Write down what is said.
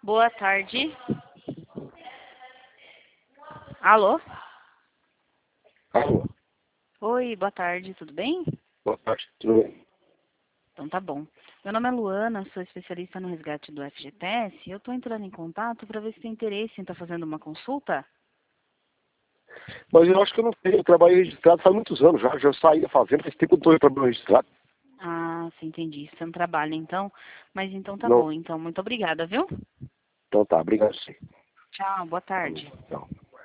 Boa tarde. Alô? Alô, Oi, boa tarde, tudo bem? boa tarde, tudo bem? Então tá bom. Meu nome é Luana, sou especialista no resgate do FGTS e eu estou entrando em contato para ver se tem interesse em estar fazendo uma consulta. Mas eu acho que eu não tenho, eu trabalhei registrado faz muitos anos já saí da fazenda, faz tempo que eu estou trabalhando registrado. Ah, sim, entendi. Você não trabalha então, mas então tá Não, bom. Então, muito obrigada, viu? então tá, obrigado sim. Tchau, boa Falou, tarde. tchau.